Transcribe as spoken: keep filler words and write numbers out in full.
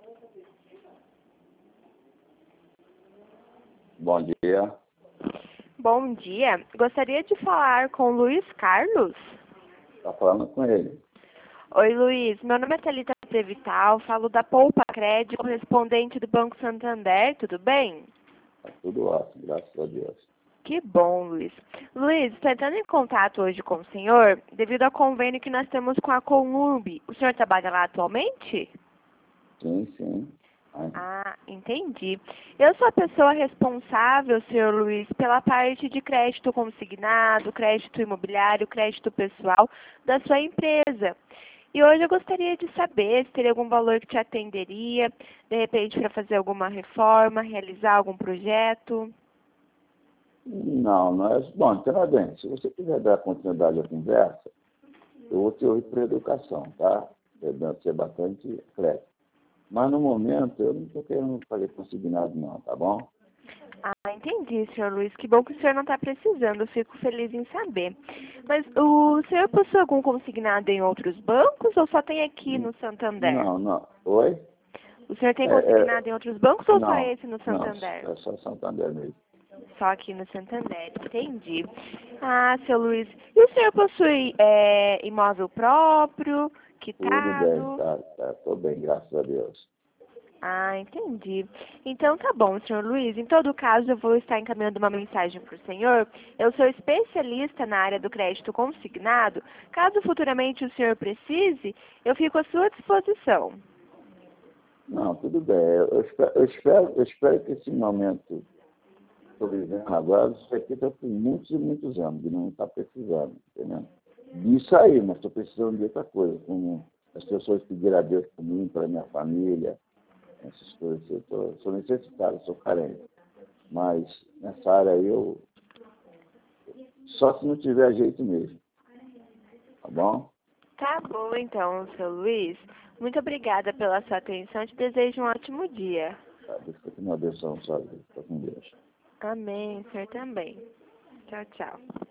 Bom dia. Bom dia. Gostaria de falar com o Luiz Carlos. Tá falando com ele. Oi, Luiz. Meu nome é Thalita Vital, falo da Poupa Crédito, correspondente do Banco Santander. Tudo bem? Tá tudo ótimo, graças a Deus. Que bom, Luiz. Luiz, estou entrando em contato hoje com o senhor devido ao convênio que nós temos com a Conurb. O senhor trabalha lá atualmente? Sim, sim. Ai, Ah, entendi. Eu sou a pessoa responsável, senhor Luiz, pela parte de crédito consignado, crédito imobiliário, crédito pessoal da sua empresa. E hoje eu gostaria de saber se teria algum valor que te atenderia, de repente para fazer alguma reforma, realizar algum projeto. Não, não é. Bom, Tiradentes, se você quiser dar continuidade à conversa, eu vou te ouvir para educação, tá? Deve ser bastante crédito. Mas no momento eu não estou querendo fazer consignado não, tá bom? Ah, entendi, senhor Luiz. Que bom que o senhor não está precisando. Eu fico feliz em saber. Mas o senhor possui algum consignado em outros bancos ou só tem aqui no Santander? Não, não. Oi? O senhor tem É, é, consignado em outros bancos ou só não, esse no não, Santander? é só Santander mesmo. Só aqui no Santander, entendi. Ah, seu Luiz, e o senhor possui é, imóvel próprio, Tudo bem, quitado? tá, tá, tô bem, graças a Deus. Ah, entendi. Então tá bom, senhor Luiz. Em todo caso, eu vou estar encaminhando uma mensagem para o senhor. Eu sou especialista na área do crédito consignado. Caso futuramente o senhor precise, eu fico à sua disposição. Não, tudo bem. Eu espero, eu espero, eu espero que esse momento que estou vivendo agora, isso aqui está por muitos e muitos anos, e não está precisando, entendeu? Disso aí, mas estou precisando de outra coisa, como as pessoas pedirem a Deus por mim, para minha família, essas coisas. Eu tô, sou necessitado, sou carente. Mas nessa área aí, eu, só se não tiver jeito mesmo, tá bom? Tá bom, então, seu Luiz. Muito obrigada pela sua atenção. Eu te desejo um ótimo dia. Tá, Deus continue abençoando sua vida. Fica com Deus. Amém, o senhor também. Tchau, tchau.